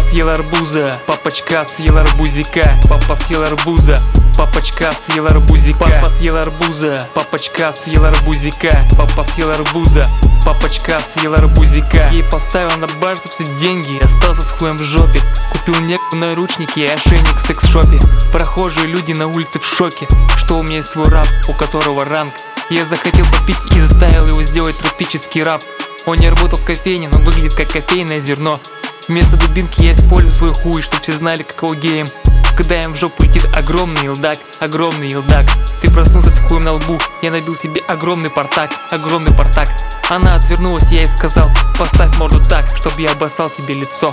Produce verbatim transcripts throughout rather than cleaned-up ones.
съел арбуза, папочка съел арбузика. Папа съел арбуза, папочка съел арбузика. Папа съел арбуза, папочка съел арбузика. Папа съел арбуза, папочка съел арбузика. Ей поставил на бар все деньги, остался с хуем в жопе. Купил некую наручники и ошейник в секс-шопе. Прохожие люди на улице в шоке, что у меня есть свой раб, у которого ранг. Я захотел попить и заставил его сделать тропический рап. Он не работал в кофейне, но выглядит как кофейное зерно. Вместо дубинки я использую свой хуй, чтоб все знали, какого геем. Когда им в жопу летит огромный елдак, огромный елдак. Ты проснулся с хуем на лбу, я набил тебе огромный портак, огромный портак. Она отвернулась, я ей сказал: поставь морду так, чтоб я обоссал тебе лицо.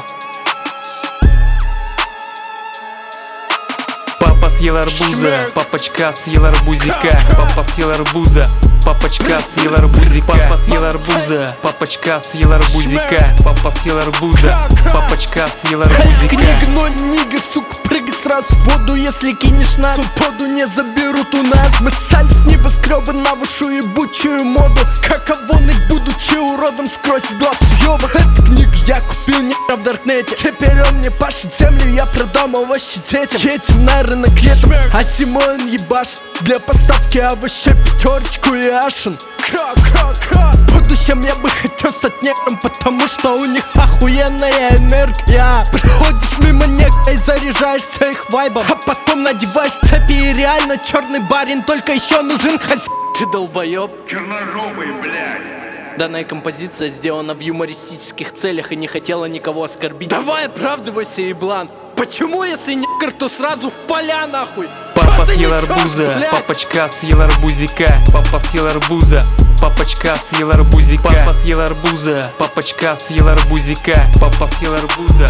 Папа съел арбуза, папочка съел арбузика. Папа съел арбуза, папочка съел арбузика. Папа съел арбуза, папочка съел арбузика. Папа съел арбуза, папочка съел арбузика. Книга, но нига, сука, прыгай сразу в воду. Если кинешь нас, свободу не заберут у нас. Мы ссали с небоскреба на вашу ебучую моду. Каковоны, будучи уродом, скрозь глаз уёба. Эта книга я купил не в даркнете. Теперь он мне пашет землю, я продам овощи детям. Едем на рынок летом, а зимой он ебашит. Для поставки овощей пятерочку и ашен. В будущем я бы хотел стать негром, потому что у них охуенная энергия. Приходишь мимо негра и заряжаешься их вайбом, а потом надеваешь цепи и реально черный барин. Только еще нужен хозяин. Ты долбоеб. Черножопый, блядь. Данная композиция сделана в юмористических целях и не хотела никого оскорбить. Давай оправдывайся, еблан. Почему, если негр, то сразу в поля нахуй? Папа съел арбуза, папочка съел арбузика. Папа съел арбуза, папочка съел арбузика. Папа съел арбуза, папочка съел арбузика. Папа съел арбуза.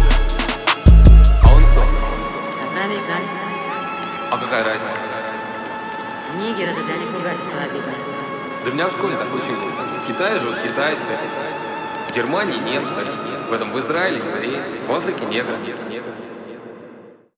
А он кто? Афроамериканец. А какая разница? Нигер — это для них ругательство обидное. Да меня в школе так учили. В Китае живут китайцы, в Германии немцы, в этом в Израиле евреи, в Африке негры.